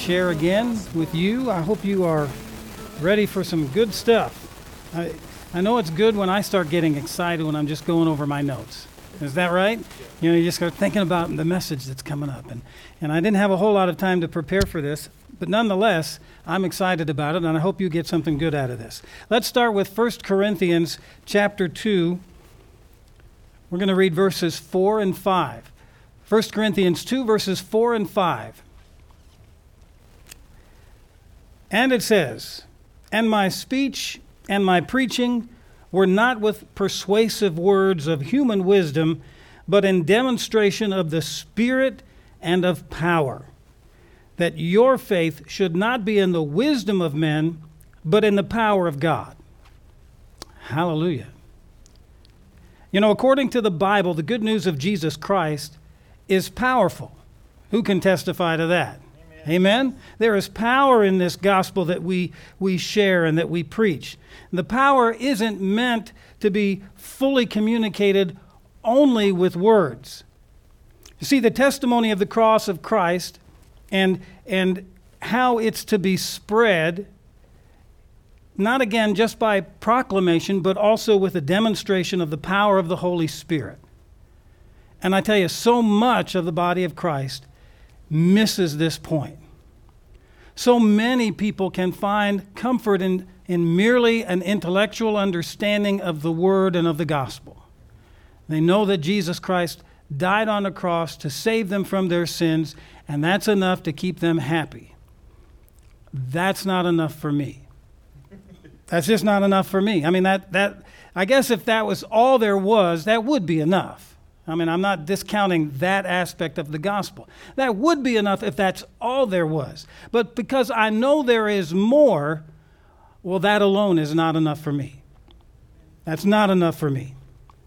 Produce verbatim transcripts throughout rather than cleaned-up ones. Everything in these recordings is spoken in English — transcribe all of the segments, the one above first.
share again with you. I hope you are ready for some good stuff. I, I know it's good when I start getting excited when I'm just going over my notes. Is that right? You know, you just start thinking about the message that's coming up. And, and I didn't have a whole lot of time to prepare for this, but nonetheless, I'm excited about it, and I hope you get something good out of this. Let's start with First Corinthians chapter two. We're going to read verses four and five. First Corinthians two, verses four and five. And it says, "And my speech and my preaching were not with persuasive words of human wisdom, but in demonstration of the Spirit and of power, that your faith should not be in the wisdom of men, but in the power of God." Hallelujah. You know, according to the Bible, the good news of Jesus Christ is powerful. Who can testify to that? Amen? There is power in this gospel that we, we share and that we preach. And the power isn't meant to be fully communicated only with words. You see, the testimony of the cross of Christ and, and how it's to be spread, not again just by proclamation, but also with a demonstration of the power of the Holy Spirit. And I tell you, so much of the body of Christ misses this point. So many people can find comfort in, in merely an intellectual understanding of the Word and of the gospel. They know that Jesus Christ died on the cross to save them from their sins, and that's enough to keep them happy. That's not enough for me. That's just not enough for me. I mean, that that I guess if that was all there was, that would be enough. I mean, I'm not discounting that aspect of the gospel. That would be enough if that's all there was. But because I know there is more, well, that alone is not enough for me. That's not enough for me.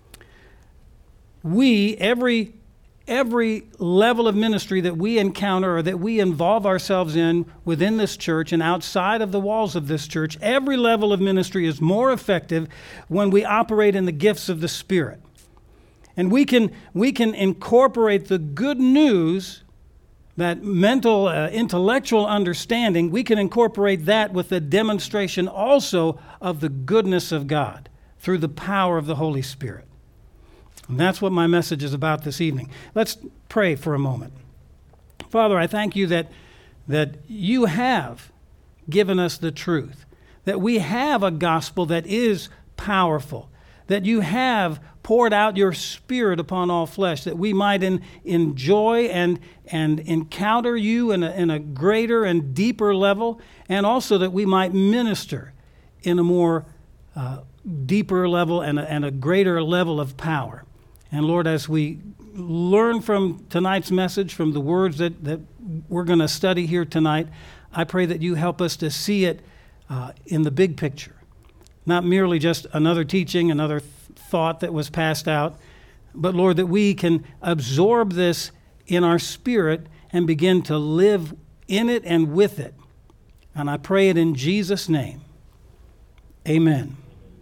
We, every, every level of ministry that we encounter or that we involve ourselves in within this church and outside of the walls of this church, every level of ministry is more effective when we operate in the gifts of the Spirit. And we can we can incorporate the good news, that mental, uh, intellectual understanding, we can incorporate that with the demonstration also of the goodness of God through the power of the Holy Spirit. And that's what my message is about this evening. Let's pray for a moment. Father, I thank you that, that you have given us the truth, that we have a gospel that is powerful, that you have poured out your Spirit upon all flesh, that we might in, enjoy and, and encounter you in a, in a greater and deeper level, and also that we might minister in a more uh, deeper level and a, and a greater level of power. And Lord, as we learn from tonight's message, from the words that, that we're going to study here tonight, I pray that you help us to see it uh, in the big picture. Not merely just another teaching, another th- thought that was passed out, but Lord, that we can absorb this in our spirit and begin to live in it and with it. And I pray it in Jesus' name. Amen.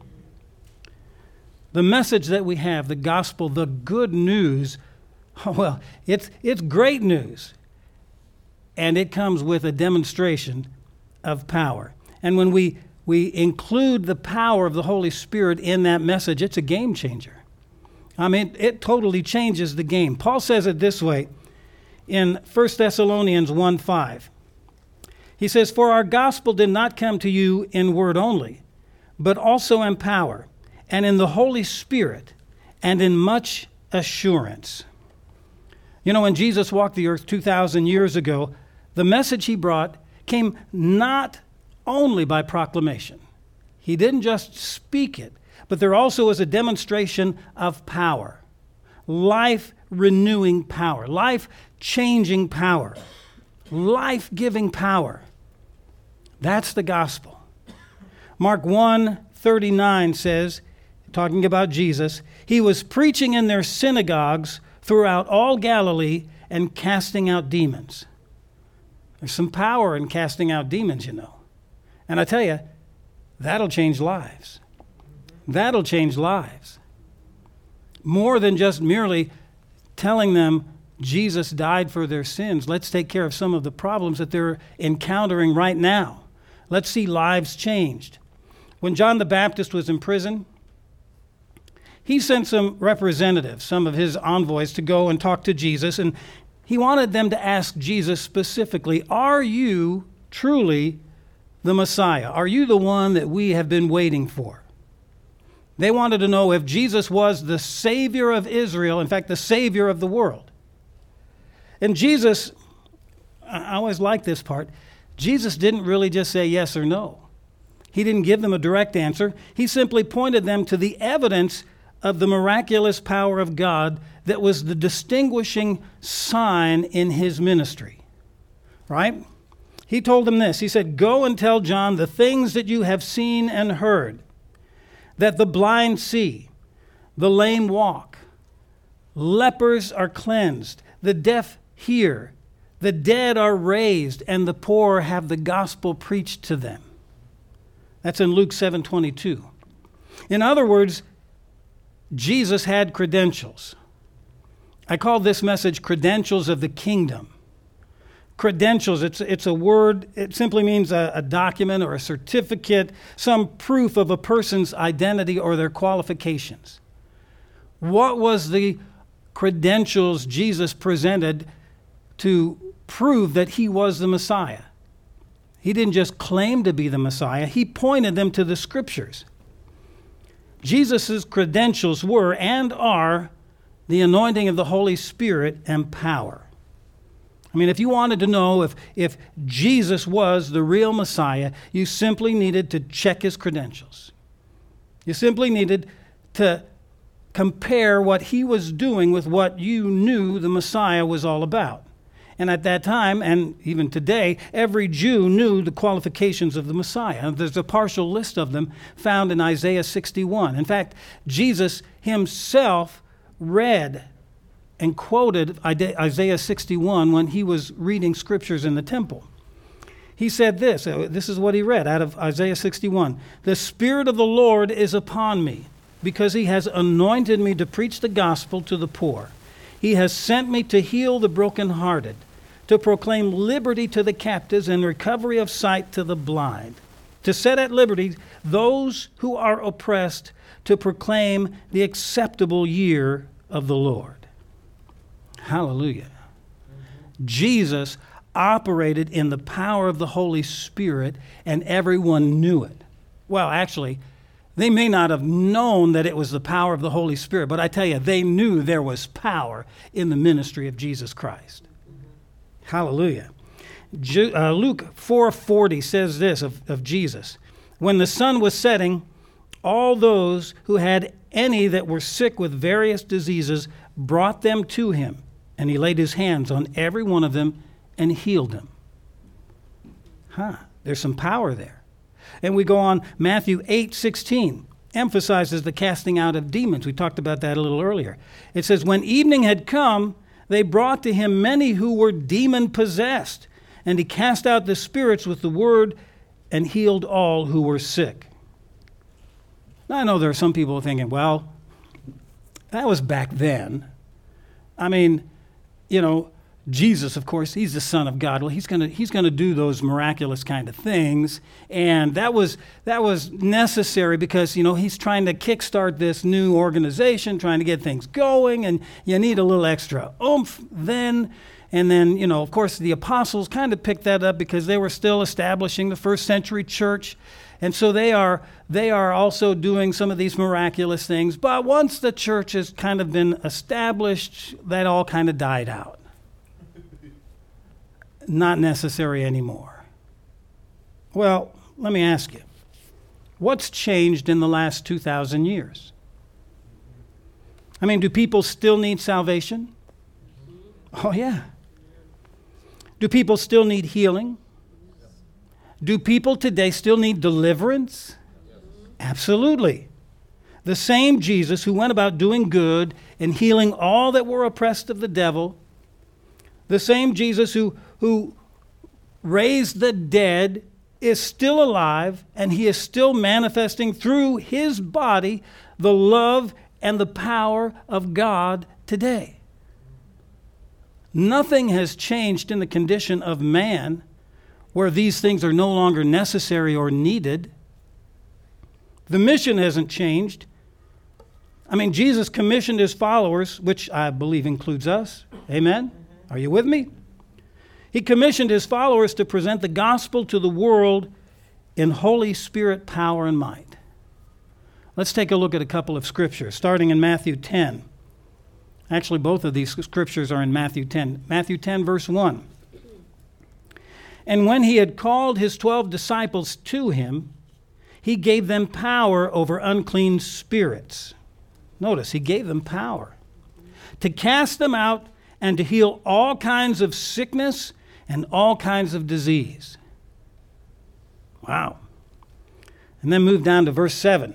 The message that we have, the gospel, the good news, well, it's it's great news. And it comes with a demonstration of power. And when we we include the power of the Holy Spirit in that message, it's a game changer. I mean, it totally changes the game. Paul says it this way in First Thessalonians one five. He says, "For our gospel did not come to you in word only, but also in power, and in the Holy Spirit, and in much assurance." You know, when Jesus walked the earth two thousand years ago, the message he brought came not only by proclamation. He didn't just speak it, but there also was a demonstration of power, life-renewing power, life-changing power, life-giving power. That's the gospel. Mark one thirty-nine says, talking about Jesus, "He was preaching in their synagogues throughout all Galilee and casting out demons." There's some power in casting out demons, you know. And I tell you, that'll change lives. That'll change lives. More than just merely telling them Jesus died for their sins. Let's take care of some of the problems that they're encountering right now. Let's see lives changed. When John the Baptist was in prison, he sent some representatives, some of his envoys, to go and talk to Jesus, and he wanted them to ask Jesus specifically, are you truly the Messiah? Are you the one that we have been waiting for? They wanted to know if Jesus was the Savior of Israel, in fact, the Savior of the world. And Jesus, I always like this part, Jesus didn't really just say yes or no. He didn't give them a direct answer. He simply pointed them to the evidence of the miraculous power of God that was the distinguishing sign in his ministry. Right? He told them this. He said, go and tell John the things that you have seen and heard, that the blind see, the lame walk, lepers are cleansed, the deaf hear, the dead are raised, and the poor have the gospel preached to them. That's in Luke seven twenty-two. In other words, Jesus had credentials. I call this message credentials of the kingdom. Credentials, it's, it's a word, it simply means a, a document or a certificate, some proof of a person's identity or their qualifications. What was the credentials Jesus presented to prove that he was the Messiah? He didn't just claim to be the Messiah, he pointed them to the Scriptures. Jesus' credentials were and are the anointing of the Holy Spirit and power. I mean, if you wanted to know if, if Jesus was the real Messiah, you simply needed to check his credentials. You simply needed to compare what he was doing with what you knew the Messiah was all about. And at that time, and even today, every Jew knew the qualifications of the Messiah. There's a partial list of them found in Isaiah sixty-one. In fact, Jesus himself read and quoted Isaiah sixty-one when he was reading scriptures in the temple. He said this, this is what he read out of Isaiah sixty-one. The Spirit of the Lord is upon me, because he has anointed me to preach the gospel to the poor. He has sent me to heal the brokenhearted, to proclaim liberty to the captives and recovery of sight to the blind, to set at liberty those who are oppressed, to proclaim the acceptable year of the Lord. Hallelujah. Jesus operated in the power of the Holy Spirit, and everyone knew it. Well, actually, they may not have known that it was the power of the Holy Spirit, but I tell you, they knew there was power in the ministry of Jesus Christ. Hallelujah. Ju- uh, Luke four forty says this of, of Jesus. When the sun was setting, all those who had any that were sick with various diseases brought them to him, and he laid his hands on every one of them and healed them. Huh, there's some power there. And we go on, Matthew eight sixteen emphasizes the casting out of demons. We talked about that a little earlier. It says, when evening had come, they brought to him many who were demon-possessed, and he cast out the spirits with the word and healed all who were sick. Now, I know there are some people thinking, well, that was back then. I mean, you know, Jesus, of course, he's the Son of God. Well, he's going to he's going to do those miraculous kind of things, and that was that was necessary because, you know, he's trying to kickstart this new organization, trying to get things going, and you need a little extra oomph then. And then, you know, of course, the apostles kind of picked that up because they were still establishing the first century church, and so they are they are also doing some of these miraculous things. But once the church has kind of been established, that all kind of died out. Not necessary anymore. Well, let me ask you, what's changed in the last two thousand years? I mean, do people still need salvation? Oh, yeah. Do people still need healing? Do people today still need deliverance? Absolutely. The same Jesus who went about doing good and healing all that were oppressed of the devil, the same Jesus who who raised the dead is still alive, and he is still manifesting through his body the love and the power of God today. Nothing has changed in the condition of man where these things are no longer necessary or needed. The mission hasn't changed. I mean, Jesus commissioned his followers, which I believe includes us. Amen? Mm-hmm. Are you with me? He commissioned his followers to present the gospel to the world in Holy Spirit power and might. Let's take a look at a couple of scriptures, starting in Matthew ten. Actually, both of these scriptures are in Matthew ten. Matthew ten, verse one. And when he had called his twelve disciples to him, he gave them power over unclean spirits. Notice, he gave them power to cast them out and to heal all kinds of sickness and all kinds of disease. Wow. And then move down to verse seven.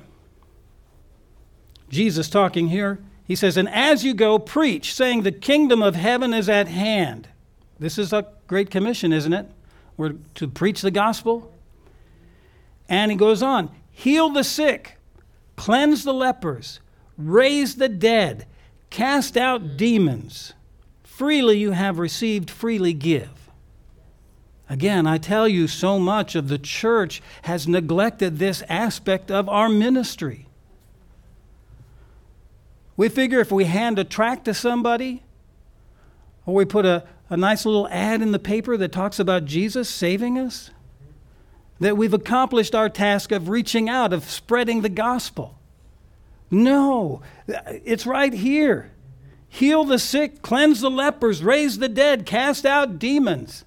Jesus talking here, he says, and as you go, preach, saying the kingdom of heaven is at hand. This is a great commission, isn't it? We're to preach the gospel. And he goes on, heal the sick, cleanse the lepers, raise the dead, cast out demons. Freely you have received, freely give. Again, I tell you, so much of the church has neglected this aspect of our ministry. We figure if we hand a tract to somebody, or we put a, a nice little ad in the paper that talks about Jesus saving us, that we've accomplished our task of reaching out, of spreading the gospel. No, it's right here. Heal the sick, cleanse the lepers, raise the dead, cast out demons.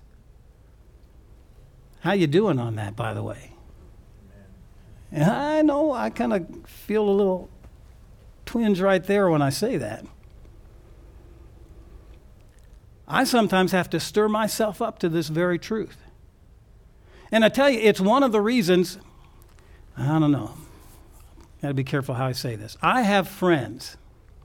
How you doing on that, by the way? And I know I kind of feel a little twinge right there when I say that. I sometimes have to stir myself up to this very truth. And I tell you, it's one of the reasons, I don't know, got to be careful how I say this. I have friends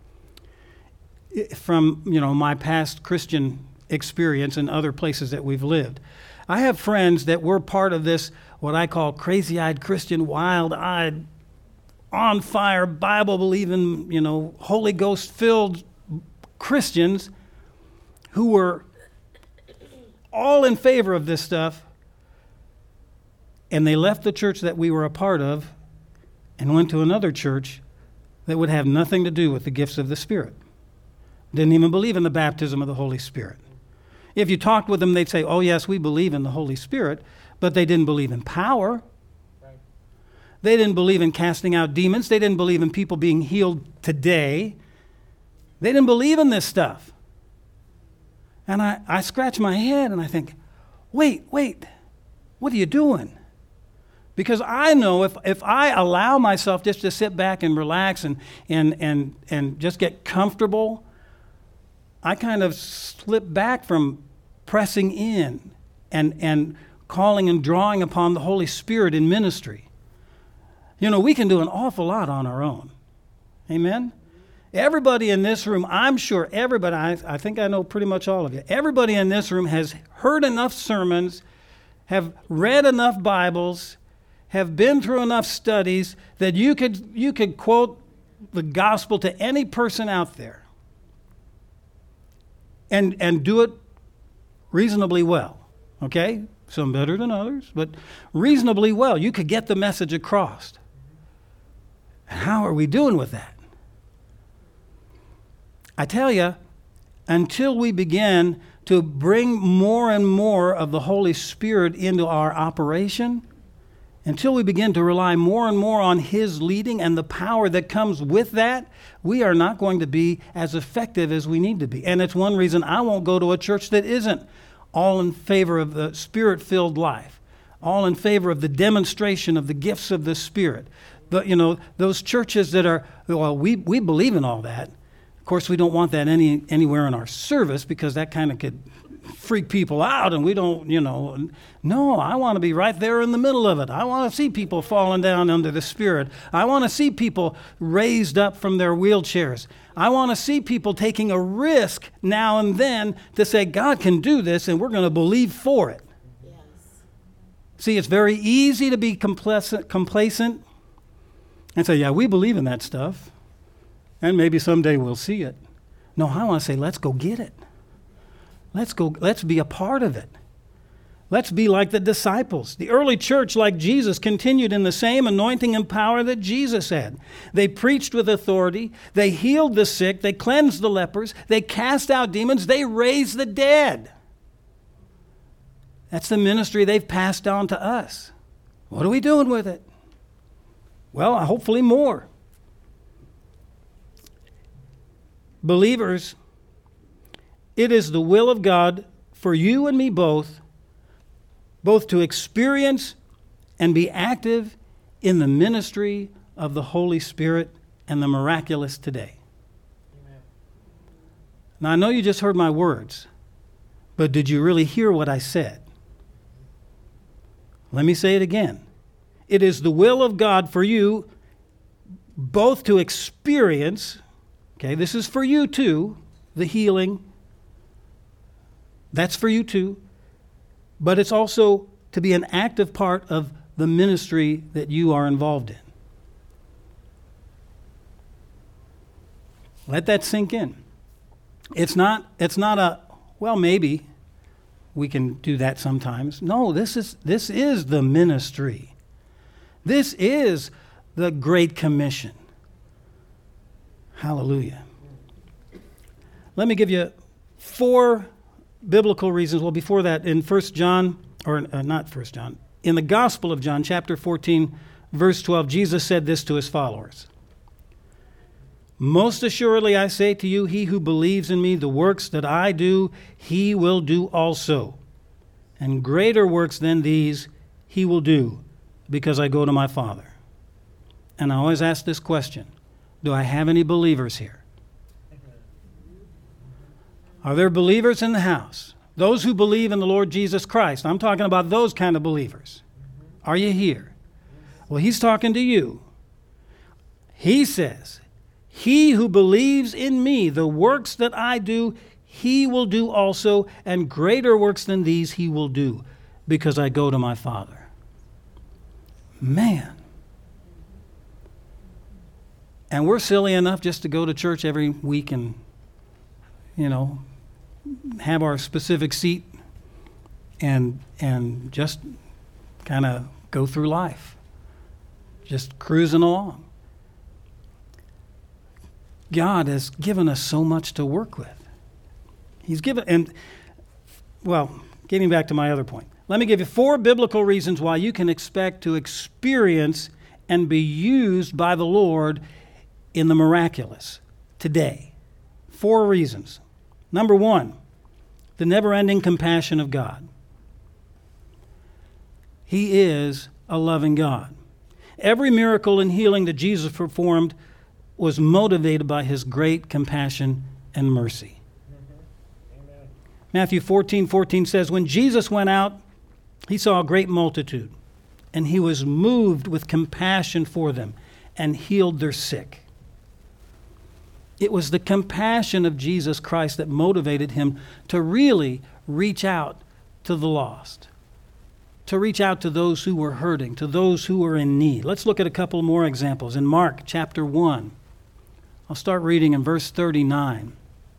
from, you know, my past Christian experience and other places that we've lived. I have friends that were part of this, what I call crazy-eyed Christian, wild-eyed, on fire, Bible-believing, you know, Holy Ghost-filled Christians who were all in favor of this stuff, and they left the church that we were a part of and went to another church that would have nothing to do with the gifts of the Spirit. Didn't even believe in the baptism of the Holy Spirit. If you talked with them, they'd say, oh, yes, we believe in the Holy Spirit, but they didn't believe in power. They didn't believe in casting out demons. They didn't believe in people being healed today. They didn't believe in this stuff. And I, I scratch my head and I think, wait, wait, what are you doing? Because I know if, if I allow myself just to sit back and relax and, and, and, and just get comfortable, I kind of slip back from pressing in and, and calling and drawing upon the Holy Spirit in ministry. You know, we can do an awful lot on our own. Amen? Everybody in this room, I'm sure everybody, I, I think I know pretty much all of you, everybody in this room has heard enough sermons, have read enough Bibles, have been through enough studies that you could you could quote the gospel to any person out there and, and do it reasonably well. Okay? Some better than others, but reasonably well. You could get the message across. How are we doing with that? I tell you, until we begin to bring more and more of the Holy Spirit into our operation, until we begin to rely more and more on His leading and the power that comes with that, we are not going to be as effective as we need to be. And it's one reason I won't go to a church that isn't all in favor of the Spirit-filled life, all in favor of the demonstration of the gifts of the Spirit. But, you know, those churches that are, well, we, we believe in all that. Of course, we don't want that any anywhere in our service because that kind of could freak people out and we don't, you know. No, I want to be right there in the middle of it. I want to see people falling down under the Spirit. I want to see people raised up from their wheelchairs. I want to see people taking a risk now and then to say, God can do this and we're going to believe for it. Yes. See, it's very easy to be complacent, complacent and say, yeah, we believe in that stuff. And maybe someday we'll see it. No, I want to say, let's go get it. Let's go, let's be a part of it. Let's be like the disciples. The early church, like Jesus, continued in the same anointing and power that Jesus had. They preached with authority. They healed the sick. They cleansed the lepers. They cast out demons. They raised the dead. That's the ministry they've passed on to us. What are we doing with it? Well, hopefully more. Believers, it is the will of God for you and me both both to experience and be active in the ministry of the Holy Spirit and the miraculous today. Amen. Now, I know you just heard my words, but did you really hear what I said? Let me say it again. It is the will of God for you both to experience, okay, this is for you too, the healing. That's for you too. But it's also to be an active part of the ministry that you are involved in. Let that sink in. It's not, it's not a, well, maybe we can do that sometimes. No, this is, this is the ministry. This is the Great Commission. Hallelujah. Let me give you four biblical reasons. Well, before that, in First John, or uh, not First John, in the Gospel of John, chapter fourteen, verse twelve, Jesus said this to his followers. Most assuredly I say to you, he who believes in me, the works that I do, he will do also. And greater works than these he will do, because I go to my Father. And I always ask this question, do I have any believers here? Are there believers in the house? Those who believe in the Lord Jesus Christ. I'm talking about those kind of believers. Are you here? Well, he's talking to you. He says, he who believes in me, the works that I do, he will do also, and greater works than these he will do, because I go to my Father. Man. And we're silly enough just to go to church every week and, you know, have our specific seat and and just kind of go through life, just cruising along. God has given us so much to work with. He's given, and well, getting back to my other point, let me give you four biblical reasons why you can expect to experience and be used by the Lord in the miraculous today. Four reasons. Number one, the never-ending compassion of God. He is a loving God. Every miracle and healing that Jesus performed was motivated by his great compassion and mercy. Mm-hmm. Amen. Matthew fourteen fourteen says, when Jesus went out, he saw a great multitude, and he was moved with compassion for them and healed their sick. It was the compassion of Jesus Christ that motivated him to really reach out to the lost, to reach out to those who were hurting, to those who were in need. Let's look at a couple more examples. In Mark chapter one, I'll start reading in verse thirty-nine.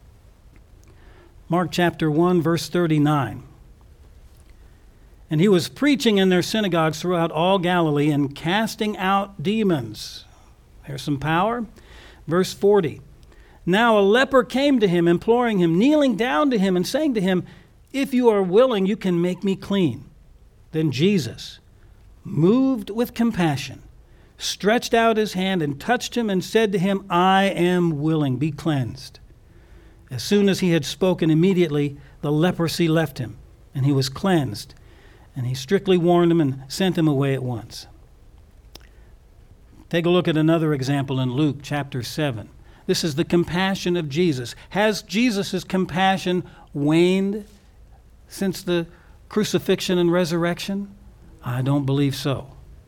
Mark chapter one, verse thirty-nine. And he was preaching in their synagogues throughout all Galilee and casting out demons. There's some power. Verse forty. Now a leper came to him, imploring him, kneeling down to him and saying to him, if you are willing, you can make me clean. Then Jesus, moved with compassion, stretched out his hand and touched him and said to him, I am willing, be cleansed. As soon as he had spoken, immediately the leprosy left him, and he was cleansed. And he strictly warned him and sent him away at once. Take a look at another example in Luke chapter seven. This is the compassion of Jesus. Has Jesus' compassion waned since the crucifixion and resurrection? I don't believe so.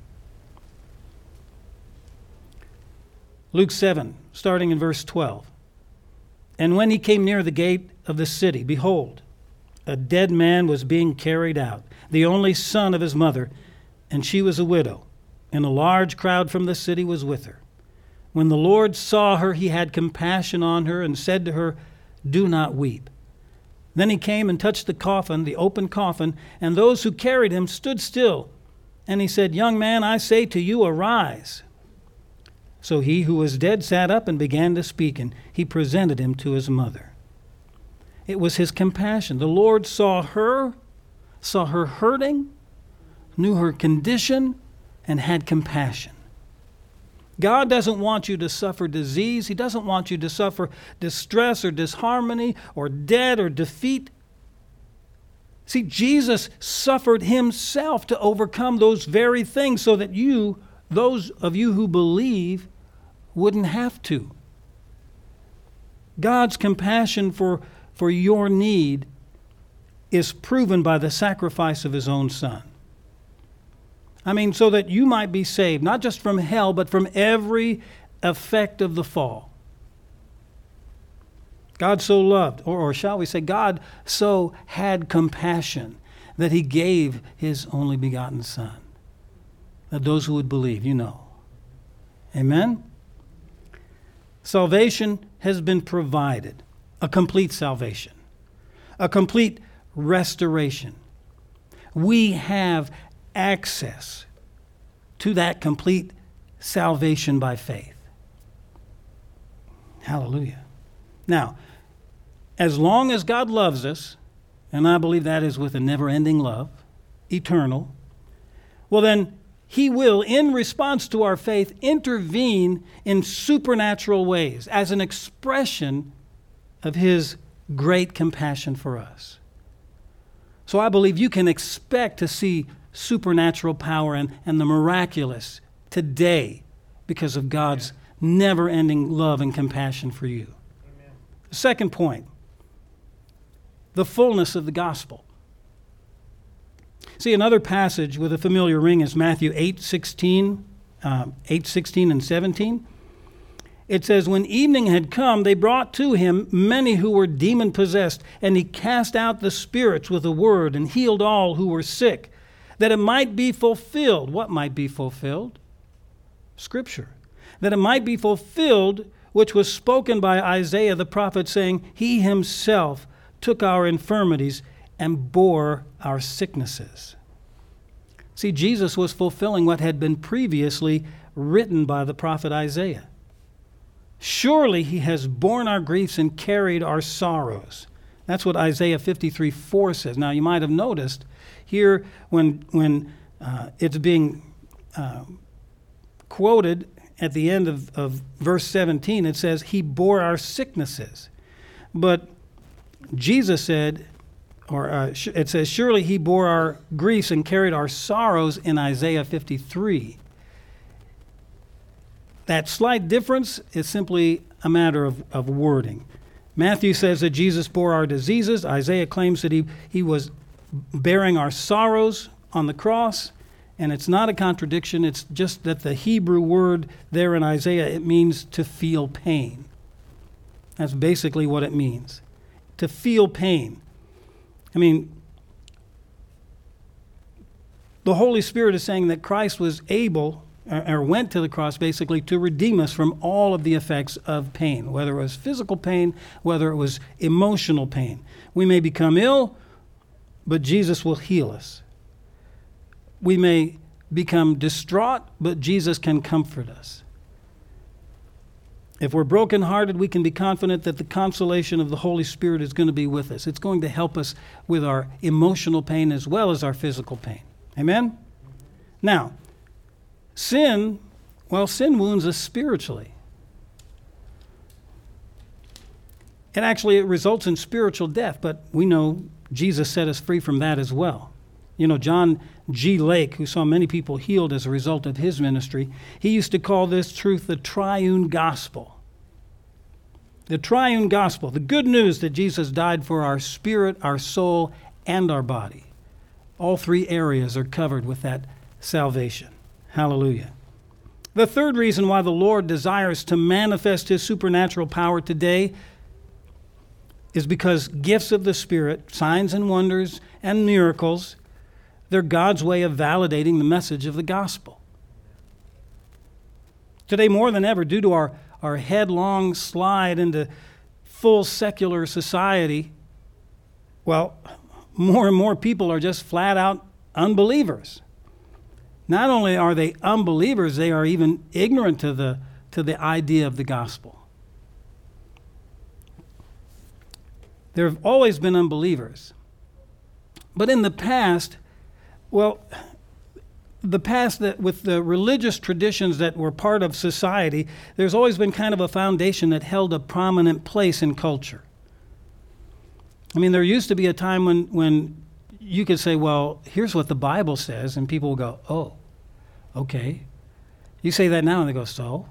Luke seven, starting in verse twelve. And when he came near the gate of the city, behold, a dead man was being carried out, the only son of his mother, and she was a widow, and a large crowd from the city was with her. When the Lord saw her, he had compassion on her and said to her, do not weep. Then he came and touched the coffin, the open coffin, and those who carried him stood still. And he said, "Young man, I say to you, arise." So he who was dead sat up and began to speak, and he presented him to his mother. It was his compassion. The Lord saw her, saw her hurting, knew her condition, and had compassion. God doesn't want you to suffer disease. He doesn't want you to suffer distress or disharmony or death or defeat. See, Jesus suffered himself to overcome those very things so that you, those of you who believe, wouldn't have to. God's compassion for, for your need is proven by the sacrifice of his own Son. I mean, so that you might be saved, not just from hell, but from every effect of the fall. God so loved, or, or shall we say, God so had compassion that he gave his only begotten Son, that those who would believe, you know. Amen? Salvation has been provided, a complete salvation, a complete restoration. We have access to that complete salvation by faith. Hallelujah. Now, as long as God loves us, and I believe that is with a never-ending love, eternal, well then, he will, in response to our faith, intervene in supernatural ways as an expression of his great compassion for us. So I believe you can expect to see supernatural power and, and the miraculous today because of God's never-ending love and compassion for you. Amen. Second point, the fullness of the gospel. See, another passage with a familiar ring is Matthew eight sixteen, uh, eight sixteen and seventeen. It says, "When evening had come, they brought to him many who were demon-possessed, and he cast out the spirits with a word and healed all who were sick, that it might be fulfilled." What might be fulfilled? Scripture. "That it might be fulfilled, which was spoken by Isaiah the prophet, saying, He himself took our infirmities and bore our sicknesses." See, Jesus was fulfilling what had been previously written by the prophet Isaiah. "Surely he has borne our griefs and carried our sorrows." That's what Isaiah fifty-three four says. Now, you might have noticed here when, when uh, it's being uh, quoted at the end of, of verse seventeen, it says, "He bore our sicknesses." But Jesus said, or uh, it says, "Surely he bore our griefs and carried our sorrows" in Isaiah fifty-three. That slight difference is simply a matter of, of wording. Matthew says that Jesus bore our diseases. Isaiah claims that he, he was bearing our sorrows on the cross. And it's not a contradiction. It's just that the Hebrew word there in Isaiah, it means to feel pain. That's basically what it means. To feel pain. I mean, the Holy Spirit is saying that Christ was able, or went to the cross basically, to redeem us from all of the effects of pain, whether it was physical pain, whether it was emotional pain. We may become ill, but Jesus will heal us. We may become distraught, but Jesus can comfort us. If we're brokenhearted, we can be confident that the consolation of the Holy Spirit is going to be with us. It's going to help us with our emotional pain as well as our physical pain. Amen? Now, sin, well, sin wounds us spiritually. It actually it results in spiritual death, but we know Jesus set us free from that as well. You know, John G. Lake, who saw many people healed as a result of his ministry, he used to call this truth the triune gospel. The triune gospel, the good news that Jesus died for our spirit, our soul, and our body. All three areas are covered with that salvation. Hallelujah. The third reason why the Lord desires to manifest his supernatural power today is because gifts of the Spirit, signs and wonders, and miracles, they're God's way of validating the message of the gospel. Today, more than ever, due to our, our headlong slide into full secular society, Well, more and more people are just flat out unbelievers. Not only are they unbelievers, they are even ignorant to the to the idea of the gospel. There have always been unbelievers. But in the past, well, the past that with the religious traditions that were part of society, there's always been kind of a foundation that held a prominent place in culture. I mean, there used to be a time when, when you could say, well, here's what the Bible says, and people will go, oh, okay. You say that now, and they go, so?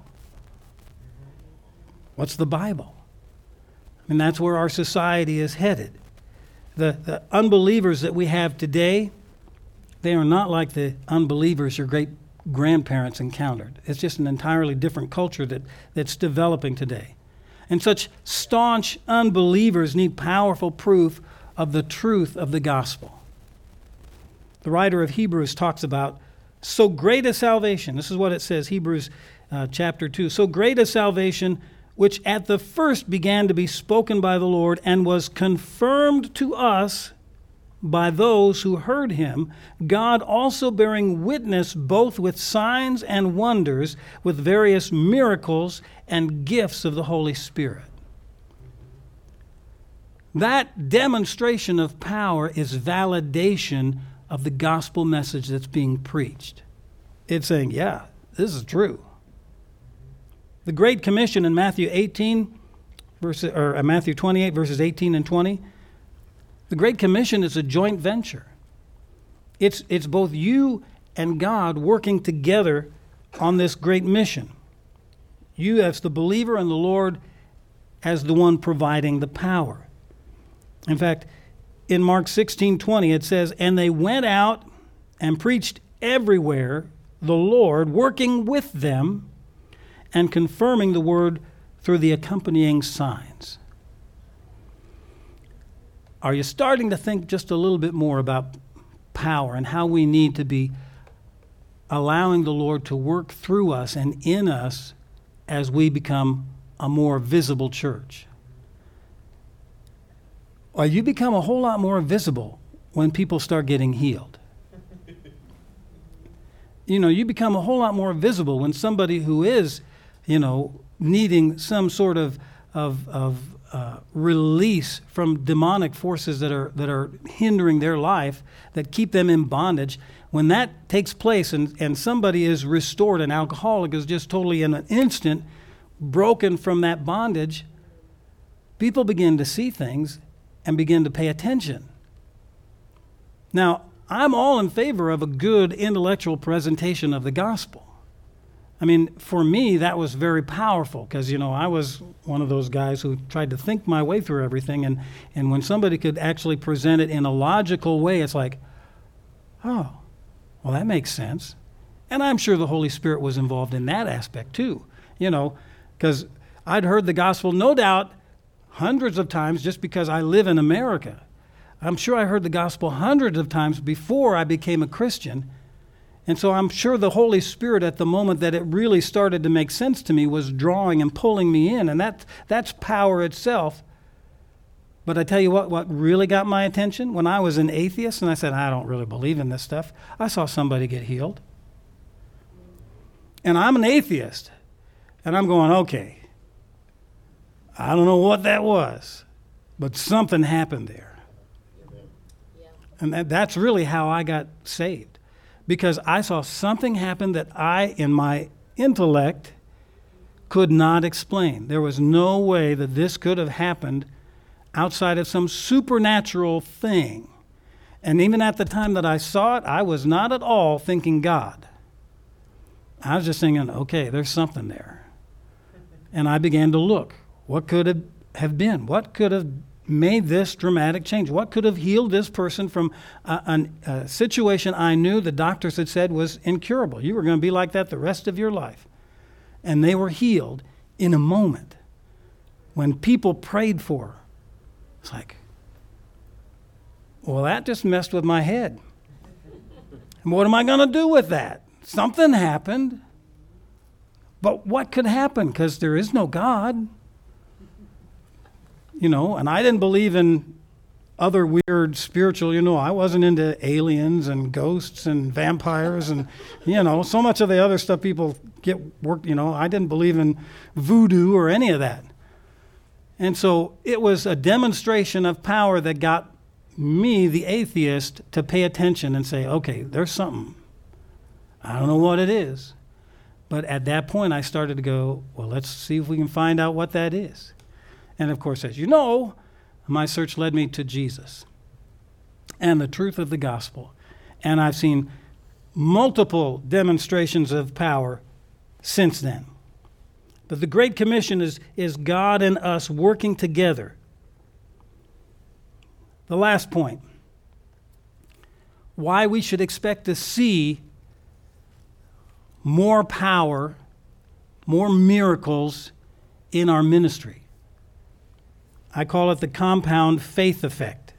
What's the Bible? I mean, that's where our society is headed. The, the unbelievers that we have today, they are not like the unbelievers your great grandparents encountered. It's just an entirely different culture that, that's developing today. And such staunch unbelievers need powerful proof of the truth of the gospel. The writer of Hebrews talks about so great a salvation. This is what it says, Hebrews uh, chapter two. So great a salvation, which at the first began to be spoken by the Lord and was confirmed to us by those who heard him, God also bearing witness both with signs and wonders, with various miracles and gifts of the Holy Spirit. That demonstration of power is validation of the gospel message that's being preached. It's saying, yeah, this is true. The Great Commission in Matthew eighteen, verses, or Matthew twenty-eight, verses eighteen and twenty, the Great Commission is a joint venture. It's, it's both you and God working together on this great mission. You as the believer and the Lord as the one providing the power. In fact, in Mark sixteen twenty, it says, and they went out and preached everywhere the Lord, working with them and confirming the word through the accompanying signs. Are you starting to think just a little bit more about power and how we need to be allowing the Lord to work through us and in us as we become a more visible church? Well, you become a whole lot more visible when people start getting healed. You know, you become a whole lot more visible when somebody who is, you know, needing some sort of of, of uh, release from demonic forces that are that are hindering their life, that keep them in bondage. When that takes place and, and somebody is restored, an alcoholic is just totally in an instant broken from that bondage, people begin to see things and begin to pay attention. Now, I'm all in favor of a good intellectual presentation of the gospel. I mean, for me, that was very powerful because, you know, I was one of those guys who tried to think my way through everything. And, and when somebody could actually present it in a logical way, it's like, oh, well, that makes sense. And I'm sure the Holy Spirit was involved in that aspect too, you know, because I'd heard the gospel, no doubt, hundreds of times just because I live in America. I'm sure I heard the gospel hundreds of times before I became a Christian. And so I'm sure the Holy Spirit at the moment that it really started to make sense to me was drawing and pulling me in. And that, that's power itself. But I tell you what, what really got my attention? When I was an atheist and I said, I don't really believe in this stuff, I saw somebody get healed. And I'm an atheist. And I'm going, okay, I don't know what that was, but something happened there. And that, that's really how I got saved. Because I saw something happen that I, in my intellect, could not explain. There was no way that this could have happened outside of some supernatural thing. And even at the time that I saw it, I was not at all thinking God. I was just thinking, okay, there's something there. And I began to look. What could it have been? What could have made this dramatic change? What could have healed this person from a, an, a situation I knew the doctors had said was incurable? You were going to be like that the rest of your life. And they were healed in a moment. When people prayed for her, it's like, well, that just messed with my head. And what am I going to do with that? Something happened. But what could happen? Because there is no God. You know, and I didn't believe in other weird spiritual, you know, I wasn't into aliens and ghosts and vampires and, you know, so much of the other stuff people get worked, you know, I didn't believe in voodoo or any of that. And so it was a demonstration of power that got me, the atheist, to pay attention and say, okay, there's something. I don't know what it is. But at that point, I started to go, well, let's see if we can find out what that is. And of course, as you know, my search led me to Jesus and the truth of the gospel. And I've seen multiple demonstrations of power since then. But the Great Commission is, is God and us working together. The last point, why we should expect to see more power, more miracles in our ministry. I call it the compound faith effect.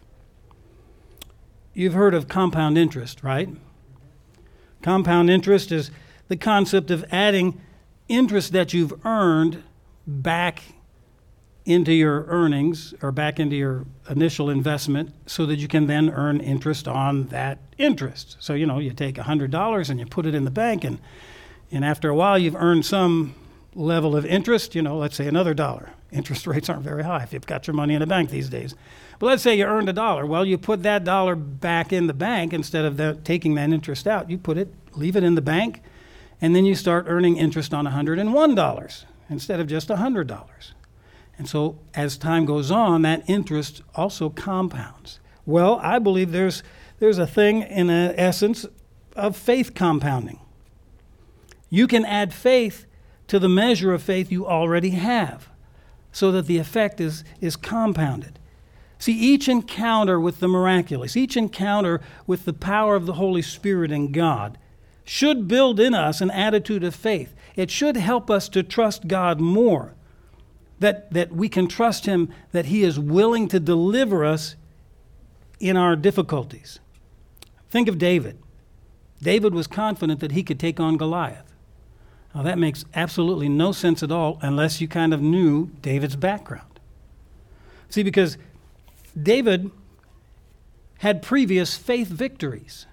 You've heard of compound interest, right? Compound interest is the concept of adding interest that you've earned back into your earnings or back into your initial investment so that you can then earn interest on that interest. So, you know, you take one hundred dollars and you put it in the bank, and, and after a while you've earned some level of interest, you know, let's say another dollar. Interest rates aren't very high if you've got your money in a bank these days. But let's say you earned a dollar. Well, you put that dollar back in the bank instead of the, taking that interest out. You put it, leave it in the bank, and then you start earning interest on one hundred one dollars instead of just one hundred dollars. And so as time goes on, that interest also compounds. Well, I believe there's there's a thing in an essence of faith compounding. You can add faith to the measure of faith you already have so that the effect is, is compounded. See, each encounter with the miraculous, each encounter with the power of the Holy Spirit and God should build in us an attitude of faith. It should help us to trust God more. That, that we can trust him, that he is willing to deliver us in our difficulties. Think of David. David was confident that he could take on Goliath. Now that makes absolutely no sense at all unless you kind of knew David's background. See, because David had previous faith victories.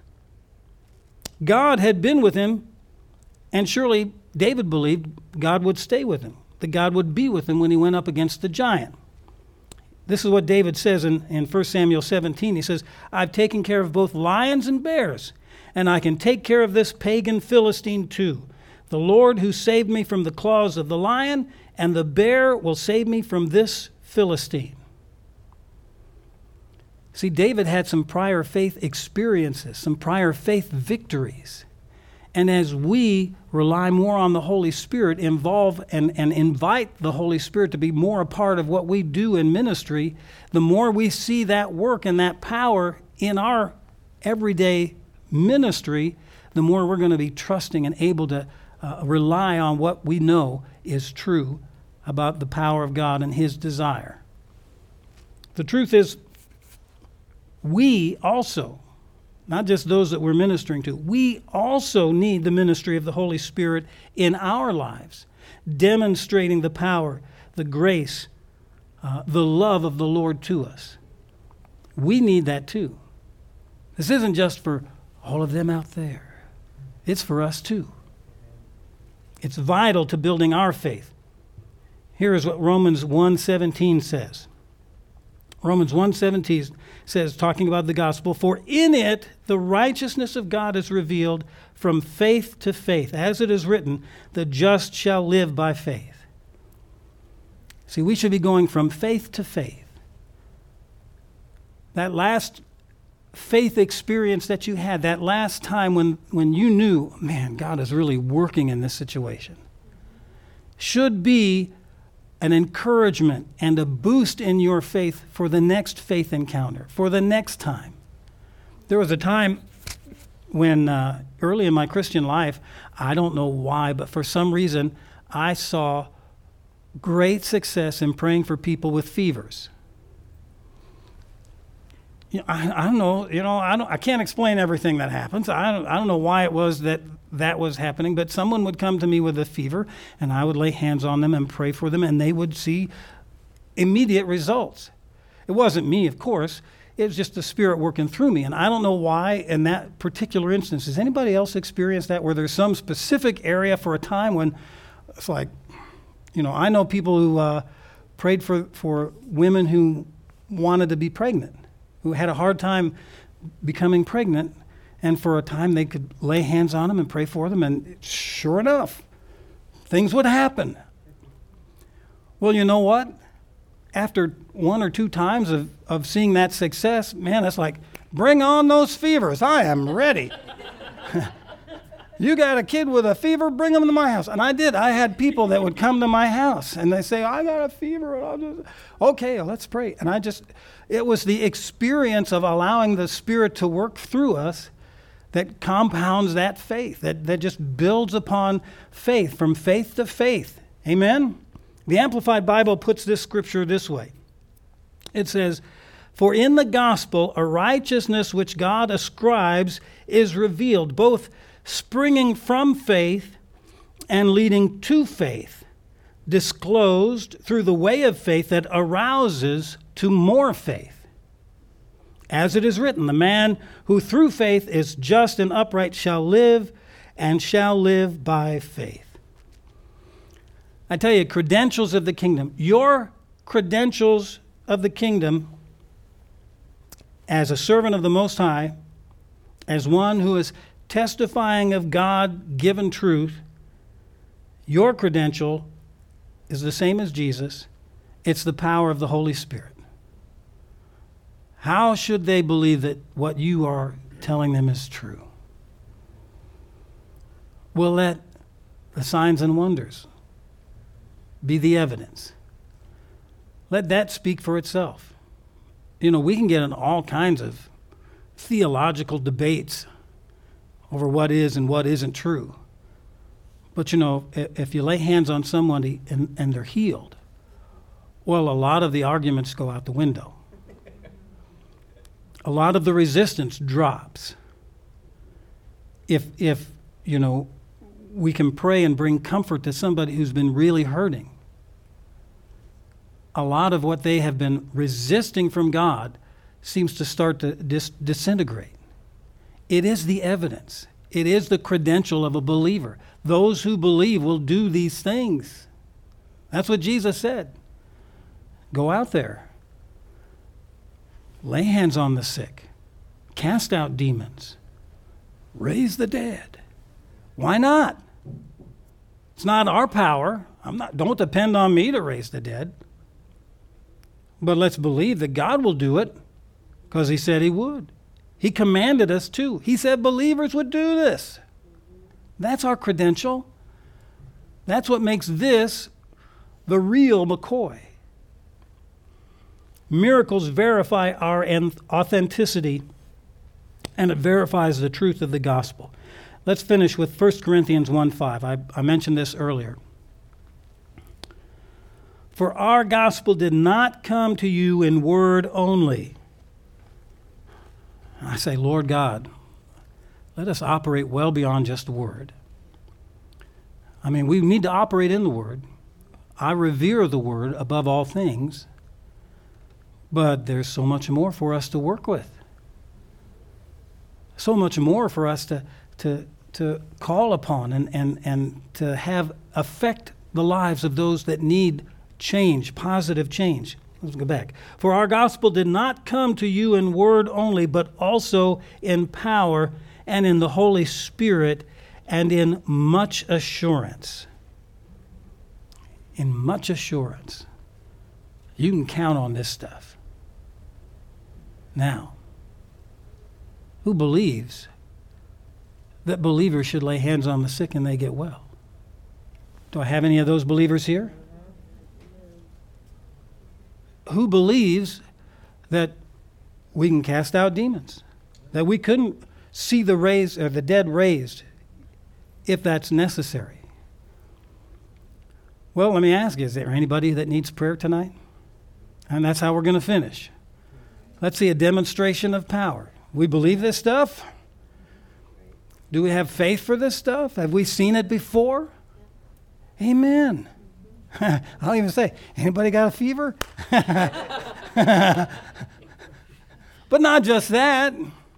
God had been with him, and surely David believed God would stay with him, that God would be with him when he went up against the giant. This is what David says in, in First Samuel seventeen. He says, I've taken care of both lions and bears, and I can take care of this pagan Philistine too. The Lord who saved me from the claws of the lion and the bear will save me from this Philistine. See, David had some prior faith experiences, some prior faith victories. And as we rely more on the Holy Spirit, involve and, and invite the Holy Spirit to be more a part of what we do in ministry, the more we see that work and that power in our everyday ministry, the more we're going to be trusting and able to uh, rely on what we know is true about the power of God and his desire. The truth is, we also, not just those that we're ministering to, we also need the ministry of the Holy Spirit in our lives, demonstrating the power, the grace, uh, the love of the Lord to us. We need that too. This isn't just for all of them out there. It's for us too. It's vital to building our faith. Here is what Romans one seventeen says. Romans one seventeen says, talking about the gospel, for in it the righteousness of God is revealed from faith to faith. As it is written, the just shall live by faith. See, we should be going from faith to faith. That last faith experience that you had, that last time when, when you knew, man, God is really working in this situation, should be an encouragement and a boost in your faith for the next faith encounter, for the next time. There was a time when uh, early in my Christian life, I don't know why, but for some reason, I saw great success in praying for people with fevers. You know, I, I don't know, you know, I don't, I can't explain everything that happens. I don't, I don't know why it was that that was happening, but someone would come to me with a fever, and I would lay hands on them and pray for them, and they would see immediate results. It wasn't me, of course. it was just the Spirit working through me. And I don't know why in that particular instance. Has anybody else experienced that, where there's some specific area for a time when it's like, you know, I know people who uh, prayed for, for women who wanted to be pregnant, who had a hard time becoming pregnant, and for a time they could lay hands on them and pray for them, and sure enough, things would happen. Well, you know what? After one or two times of, of seeing that success, man, it's like, bring on those fevers. I am ready. You got a kid with a fever, bring them to my house. And I did. I had people that would come to my house, and they say, I got a fever. And I'll just, okay, well, let's pray. And I just, it was the experience of allowing the Spirit to work through us that compounds that faith, that, that just builds upon faith, from faith to faith. Amen? The Amplified Bible puts this scripture this way. It says, for in the gospel a righteousness which God ascribes is revealed, both springing from faith and leading to faith, disclosed through the way of faith that arouses to more faith. As it is written, the man who through faith is just and upright shall live, and shall live by faith. I tell you, credentials of the kingdom. Your credentials of the kingdom as a servant of the Most High, as one who is testifying of God-given truth, your credential is the same as Jesus. It's the power of the Holy Spirit. How should they believe that what you are telling them is true? Well, let the signs and wonders be the evidence. Let that speak for itself. You know, we can get in all kinds of theological debates over what is and what isn't true. But, you know, if you lay hands on someone and, and they're healed, well, a lot of the arguments go out the window. A lot of the resistance drops. If, if you know, we can pray and bring comfort to somebody who's been really hurting, a lot of what they have been resisting from God seems to start to dis- disintegrate. It is the evidence. It is the credential of a believer. Those who believe will do these things. That's what Jesus said. Go out there. Lay hands on the sick. Cast out demons. Raise the dead. Why not? It's not our power. I'm not, don't depend on me to raise the dead. But let's believe that God will do it, because he said he would. He commanded us to. He said believers would do this. That's our credential. That's what makes this the real McCoy. Miracles verify our authenticity, and it verifies the truth of the gospel. Let's finish with First Corinthians one five. I, I mentioned this earlier. For our gospel did not come to you in word only. I say, Lord God, let us operate well beyond just word. I mean, we need to operate in the word. I revere the word above all things, but there's so much more for us to work with. So much more for us to to to call upon and, and, and to have affect the lives of those that need change, positive change. Let's go back. For our gospel did not come to you in word only, but also in power and in the Holy Spirit and in much assurance. In much assurance. You can count on this stuff. Now, who believes that believers should lay hands on the sick and they get well? Do I have any of those believers here? Who believes that we can cast out demons? That we couldn't see the raised or the dead raised if that's necessary? Well, let me ask you, is there anybody that needs prayer tonight? And that's how we're going to finish. Let's see a demonstration of power. We believe this stuff? Do we have faith for this stuff? Have we seen it before? Amen. I'll even say, anybody got a fever? But But not just that.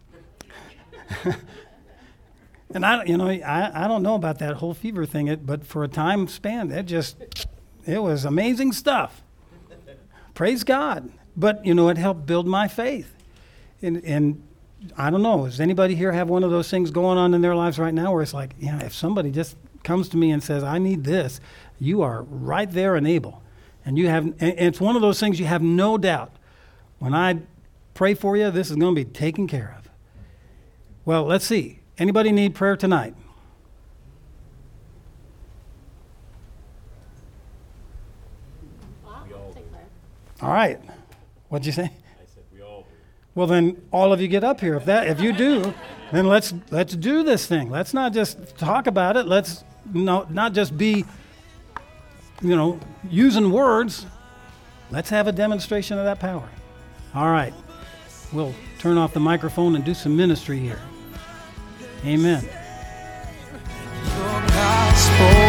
And I, you know, I, I don't know about that whole fever thing, it, but for a time span, it just, it was amazing stuff. Praise God. But, you know, it helped build my faith. And, and I don't know, does anybody here have one of those things going on in their lives right now where it's like, yeah, if somebody just comes to me and says, I need this, you are right there and able. And you have, and it's one of those things you have no doubt. When I pray for you, this is going to be taken care of. Well, let's see. Anybody need prayer tonight? All right. What'd you say? I said we all do. Well, then all of you get up here. If that, if you do, then let's let's do this thing. Let's not just talk about it. Let's no, not just be, you know, using words. Let's have a demonstration of that power. All right. We'll turn off the microphone and do some ministry here. Amen.